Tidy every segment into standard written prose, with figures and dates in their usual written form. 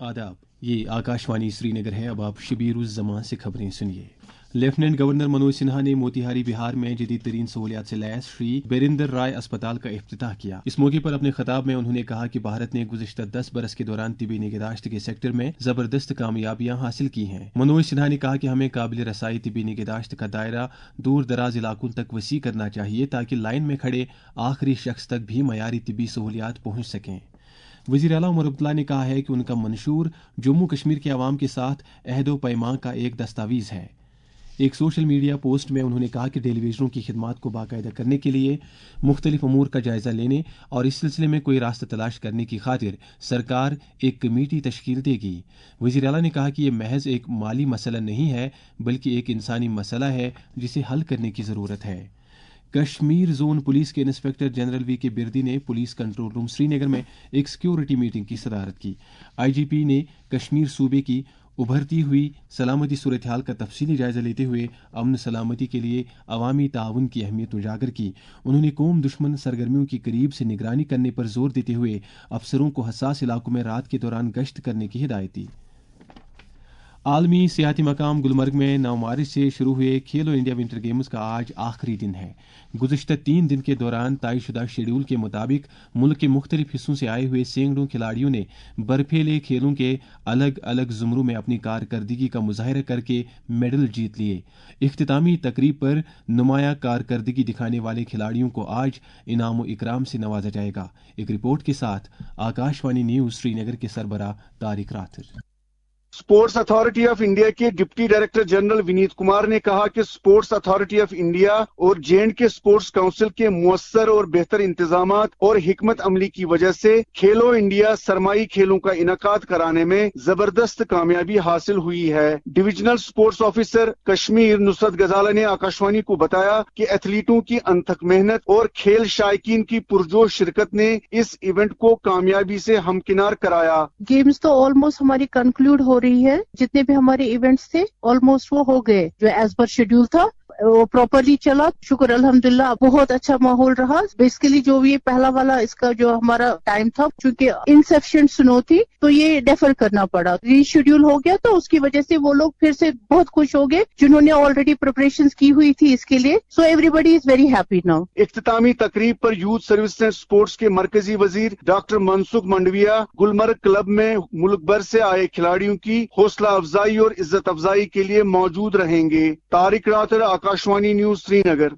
आदाब, ये आकाशवाणी श्रीनगर है। अब आप शबीर-उज़-ज़मां से खबरें सुनिए। लेफ्टिनेंट गवर्नर मनोज सिन्हा ने मोतिहारी बिहार में जदीद तरीन सहूलियात से लैस श्री बेरिंदर राय अस्पताल का इफ्तिताह किया। इस मौके पर अपने खिताब में उन्होंने कहा कि भारत ने गुज़िश्ता 10 बरस के दौरान तिबी निगहदाश्त के सेक्टर में जबरदस्त कामयाबियां हासिल की हैं। मनोज सिन्हा ने कहा कि हमें काबिल रसाई तिबी निगहदाश्त का दायरा दूर दराज इलाकों तक वसी करना चाहिए ताकि लाइन में खड़े आखिरी शख्स तक भी मयारी तिबी सहूलियात पहुंच सकें। वज़ीर आला उमर अब्दुल्ला ने कहा है कि उनका मंशूर जम्मू कश्मीर के अवाम के साथ अहद व पैमां का एक दस्तावेज है। एक सोशल मीडिया पोस्ट में उन्होंने कहा कि टेलीविजनों की खिदमात को बाकायदा करने के लिए मुख्तलिफ अमूर का जायजा लेने और इस सिलसिले में कोई रास्ता तलाश करने की खातिर सरकार एक कमेटी तश्कील देगी। वज़ीर आला ने कहा कि यह महज एक माली मसला नहीं है बल्कि एक इंसानी मसला है जिसे हल करने की ज़रूरत है। कश्मीर जोन पुलिस के inspector general V K Birdi ने पुलिस कंट्रोल रूम श्रीनगर में एक सिक्योरिटी मीटिंग की सदारत की। आईजीपी ने कश्मीर सूबे की उभरती हुई सलामती सूरत हाल का तफसीली जायजा लेते हुए अमन सलामती के लिए अवामी ताउन की अहमियत उजागर की। उन्होंने कौम दुश्मन सरगर्मियों की करीब से निगरानी करने पर जोर देते हुए अफसरों को हसास इलाकों में रात के दौरान गश्त करने की हिदायत दी। आलमी सियाती मकाम गुलमर्ग में 9 मार्च से शुरू हुए खेलो इंडिया विंटर गेम्स का आज आखिरी दिन है। गुज़िश्ता 3 दिन के दौरान तयशुदा शेड्यूल के मुताबिक मुल्क के मुख्तलिफ हिस्सों से आए हुए सैकड़ों खिलाड़ियों ने बर्फीले खेलों के अलग अलग ज़ुमरों में अपनी कारकर्दगी का मुजाहिरा करके मेडल जीत लिए। इख्तितामी तकरीब पर नुमाया कारकर्दगी दिखाने वाले खिलाड़ियों को आज इनाम व इकराम से नवाजा जाएगा। एक रिपोर्ट के साथ आकाशवाणी न्यूज़ श्रीनगर के सरबराह Tariq Rather. Sports authority of India के deputy director general Vineet Kumar ने कहा कि स्पोर्ट्स अथॉरिटी ऑफ इंडिया और जे&के स्पोर्ट्स काउंसिल के मुअस्सर और बेहतर इंतजामात और हिकमत अमली की वजह से खेलो इंडिया सरमाई खेलों का इनकाद कराने में जबरदस्त कामयाबी हासिल हुई है। Divisional sports officer Kashmir Nusrat Gazala ने आकाशवाणी को बताया कि एथलीटों की अनथक मेहनत और खेल शायकीन की पुरजोश शिरकत ने इस इवेंट को कामयाबी से हमकिनार कराया। गेम्स तो ऑलमोस्ट हमारी कंक्लूड हो रही है। जितने भी हमारे इवेंट्स थे ऑलमोस्ट वो हो गए जो एज पर शेड्यूल था वो प्रॉपरली चला। शुक्र अल्हम्दुलिल्लाह बहुत अच्छा माहौल रहा। बेसिकली जो ये पहला वाला इसका जो हमारा टाइम था चूंकि इनसफिशिएंट स्नो थी तो ये डेफर करना पड़ा, रीशेड्यूल हो गया तो उसकी वजह से वो लोग फिर से बहुत खुश हो गए जिन्होंने ऑलरेडी प्रिपरेशंस की हुई थी इसके लिए। So everybody is very happy now. इख्तितामी तकरीब पर यूथ सर्विस एंड स्पोर्ट्स के मरकजी वजीर डॉक्टर मनसुख मंडविया गुलमर्ग क्लब में मुल्क भर से आए खिलाड़ियों की हौसला अफजाई और इज्जत अफजाई के लिए मौजूद रहेंगे। Tariq Rather, Akashvani news Srinagar.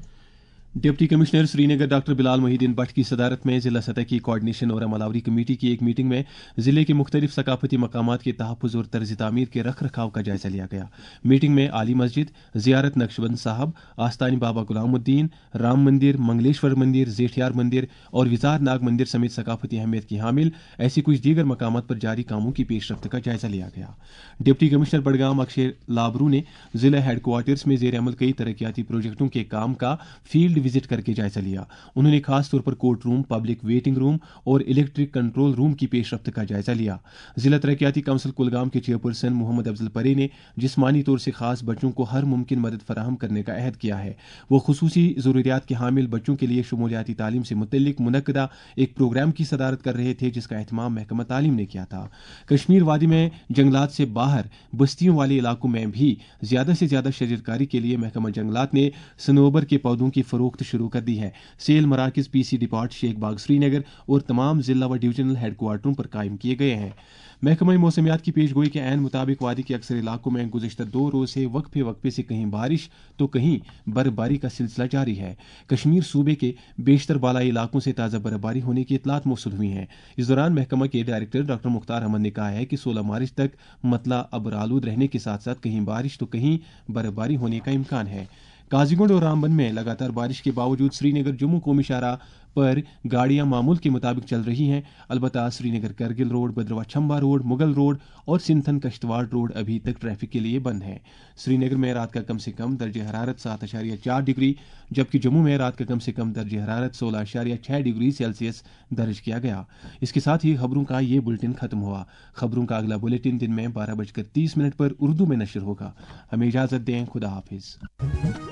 Deputy commissioner Srinagar doctor Bilal Mohiuddin Bhat की सदारत में जिला सतह की कोऑर्डिनेशन और अमलावरी कमेटी की एक मीटिंग में जिले के मुख्तलिफ सकाफती मकामात के तहफ़्फ़ुज़ और तर्ज तामीर के रख रखाव का जायजा लिया गया। मीटिंग में आली मस्जिद, ज़ियारत नक्शबंद साहब, आस्तानी बाबा गुलामुद्दीन, राम मंदिर, मंगलेश्वर मंदिर, जेठियार मंदिर और विजार नाग मंदिर समेत सकाफती अहमियत की हामिल ऐसी कुछ दीगर मकामात पर जारी कामों की पेशरफ्त का जायजा लिया गया। डिप्टी कमिश्नर बडगाम अक्षय लाबरू ने जिला हेडक्वार्टर्स में ज़ेर अमल कई तरक्याती प्रोजेक्टों के काम का फील्ड विजिट करके जायजा लिया। उन्होंने खास तौर पर court room, public waiting room और इलेक्ट्रिक कंट्रोल रूम की पेशरफ्त का जायजा लिया। जिला तरक्याती काउंसिल कुलगाम के चेयरपर्सन मोहम्मद अफजल परे ने जिस्मानी तौर से खास बच्चों को हर मुमकिन मदद फराहम करने का अहद किया है। वो खुसूसी ज़रूरियात के हामिल बच्चों के लिए शमूलियाती तालीम से मुतल्लिक मुनक्कदा एक प्रोग्राम की सदारत कर रहे थे जिसका एहतमाम महकमा तालीम ने किया था। कश्मीर वादी में जंगलात से बाहर बस्तियों वाले इलाकों में भी ज्यादा से ज्यादा शजरकारी के लिए महकमा जंगलात ने सनोबर के पौधों की फरोख्त शुरू कर दी है। सेल मराकिज पीसी डिपार्ट शेख बाग श्रीनगर और तमाम जिला व डिविजनल हेडक्वार्टरों पर कायम किए गए हैं। महकमा मौसमियात की पेशगोई के ऐन मुताबिक वादी के अक्सर इलाकों में गुज़िश्ता 2 रोज से वक्फे वक्फे से कहीं बारिश तो कहीं बर्फबारी का सिलसिला जारी है। कश्मीर सूबे के बेशतर बालाई इलाकों से ताज़ा बर्फबारी होने की इतलात मौसूल हुई हैं। इस दौरान महकमा के डायरेक्टर डॉक्टर मुख्तार अहमद ने कहा है कि 16 मार्च तक मतला अबरालूद रहने के साथ साथ कहीं बारिश तो कहीं बर्फबारी होने का इम्कान है। काजीगुंड और रामबन में लगातार बारिश के बावजूद श्रीनगर जम्मू कौमी शाहराह पर गाड़ियां मामूल के मुताबिक चल रही हैं। अलबत्ता Srinagar Kargil road, Bhaderwah Chamba road, Mughal road और सिंथन कश्तवाड़ रोड अभी तक ट्रैफिक के लिए बंद है। श्रीनगर में रात का कम से कम दर्ज हरारत 7.4 डिग्री जबकि जम्मू में रात का कम से कम दर्ज हरारत 16.6 डिग्री सेल्सियस दर्ज किया गया। इसके साथ ही खबरों का ये बुलेटिन खत्म हुआ। खबरों का अगला बुलेटिन दिन में 12:30 पर उर्दू में नशर होगा। हमें इजाजत दें। खुदा हाफिज।